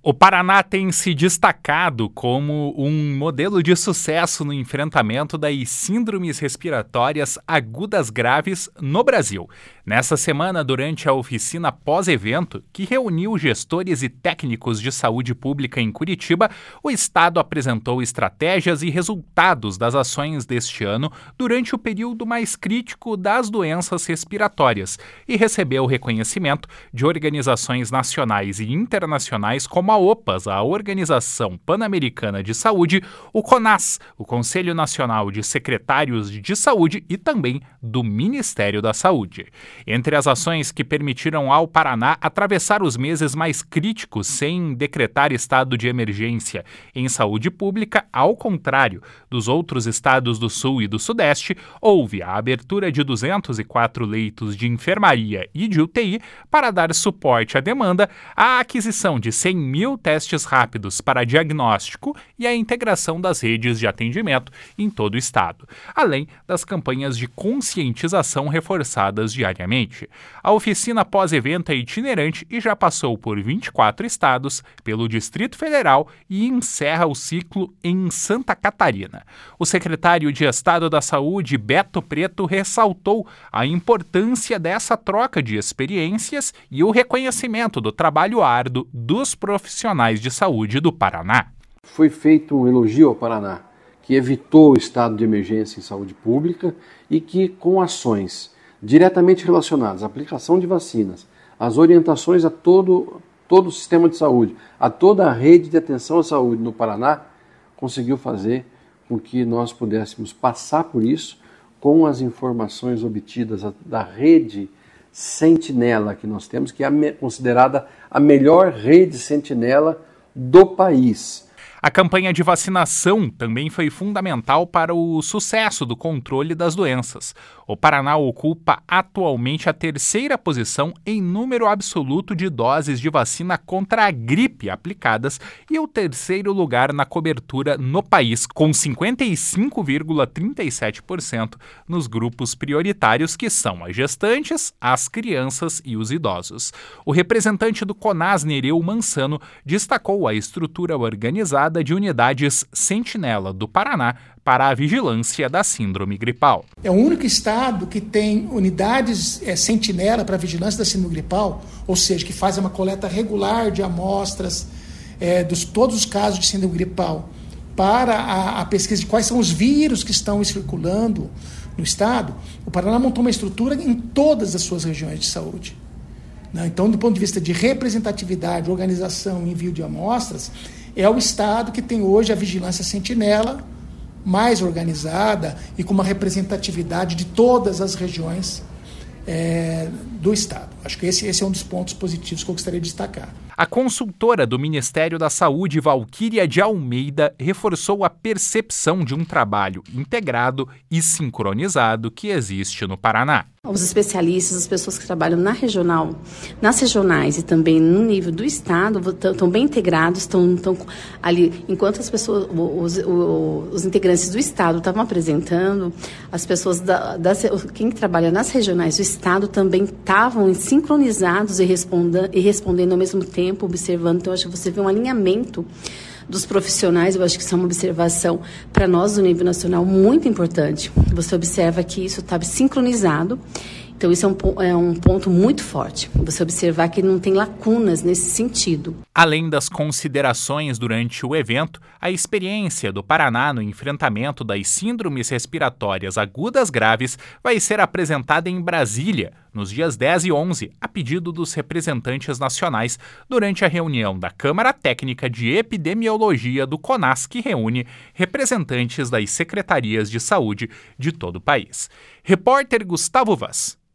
O Paraná tem se destacado como um modelo de sucesso no enfrentamento das síndromes respiratórias agudas graves no Brasil. Nessa semana, durante a oficina pós-evento, que reuniu gestores e técnicos de saúde pública em Curitiba, o Estado apresentou estratégias e resultados das ações deste ano durante o período mais crítico das doenças respiratórias e recebeu reconhecimento de organizações nacionais e internacionais como a OPAS, a Organização Pan-Americana de Saúde, o CONAS, o Conselho Nacional de Secretários de Saúde e também do Ministério da Saúde. Entre as ações que permitiram ao Paraná atravessar os meses mais críticos sem decretar estado de emergência em saúde pública, ao contrário dos outros estados do Sul e do Sudeste, houve a abertura de 204 leitos de enfermaria e de UTI para dar suporte à demanda, a aquisição de 100 mil testes rápidos para diagnóstico e a integração das redes de atendimento em todo o estado, além das campanhas de conscientização reforçadas diariamente. A oficina pós-evento é itinerante e já passou por 24 estados, pelo Distrito Federal e encerra o ciclo em Santa Catarina. O secretário de Estado da Saúde, Beto Preto, ressaltou a importância dessa troca de experiências e o reconhecimento do trabalho árduo dos profissionais de saúde do Paraná. Foi feito um elogio ao Paraná, que evitou o estado de emergência em saúde pública e que, com ações diretamente relacionadas à aplicação de vacinas, às orientações a todo o sistema de saúde, a toda a rede de atenção à saúde no Paraná, conseguiu fazer com que nós pudéssemos passar por isso com as informações obtidas da rede Sentinela que nós temos, que é considerada a melhor rede Sentinela do país. A campanha de vacinação também foi fundamental para o sucesso do controle das doenças. O Paraná ocupa atualmente a terceira posição em número absoluto de doses de vacina contra a gripe aplicadas e o terceiro lugar na cobertura no país, com 55,37% nos grupos prioritários, que são as gestantes, as crianças e os idosos. O representante do CONAS, Nereu Mansano, destacou a estrutura organizada de unidades Sentinela do Paraná para a vigilância da síndrome gripal. É o único estado que tem unidades Sentinela para a vigilância da síndrome gripal, ou seja, que faz uma coleta regular de amostras de todos os casos de síndrome gripal para a pesquisa de quais são os vírus que estão circulando no estado. O Paraná montou uma estrutura em todas as suas regiões de saúde. Então, do ponto de vista de representatividade, organização e envio de amostras, é o estado que tem hoje a vigilância Sentinela mais organizada e com uma representatividade de todas as regiões do estado. Acho que esse é um dos pontos positivos que eu gostaria de destacar. A consultora do Ministério da Saúde, Valquíria de Almeida, reforçou a percepção de um trabalho integrado e sincronizado que existe no Paraná. Os especialistas, as pessoas que trabalham nas regionais e também no nível do estado estão bem integrados, estão ali, enquanto as pessoas, os integrantes do estado estavam apresentando, as pessoas quem trabalha nas regionais do estado também estavam sincronizados e respondendo ao mesmo tempo, observando. Então, acho que você vê um alinhamento dos profissionais. Eu acho que isso é uma observação para nós do nível nacional muito importante. Você observa que isso está sincronizado, então isso é um ponto muito forte. Você observar que não tem lacunas nesse sentido. Além das considerações durante o evento, a experiência do Paraná no enfrentamento das síndromes respiratórias agudas graves vai ser apresentada em Brasília, nos dias 10 e 11, a pedido dos representantes nacionais, durante a reunião da Câmara Técnica de Epidemiologia do CONAS, que reúne representantes das secretarias de saúde de todo o país. Repórter Gustavo Vaz,